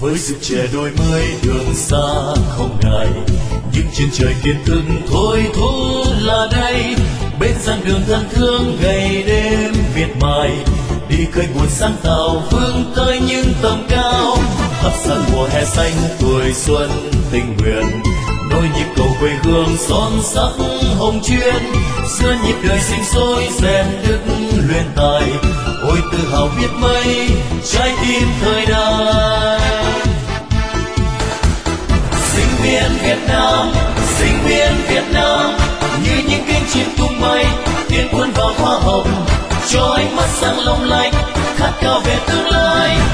với sức trẻ đổi mới đường xa không ngại, những trên trời kiến thức thôi thúc là đây, bên giảng đường thân thương ngày đêm miệt mài, đi khơi nguồn sáng tạo vươn tới những tầm cao, thắp sáng mùa hè xanh tuổi xuân tình nguyện, nối nhịp cầu quê hương son sắc hồng chuyên, xưa nhịp đời sinh sôi rèn đức luyện tài, ôi tự hào biết mấy trái tim thời đại. Sinh viên Việt Nam, sinh viên Việt Nam, như những cánh chim tung bay tiến quân vào hoa hồng, cho ánh mắt sáng long lanh khát khao về tương lai,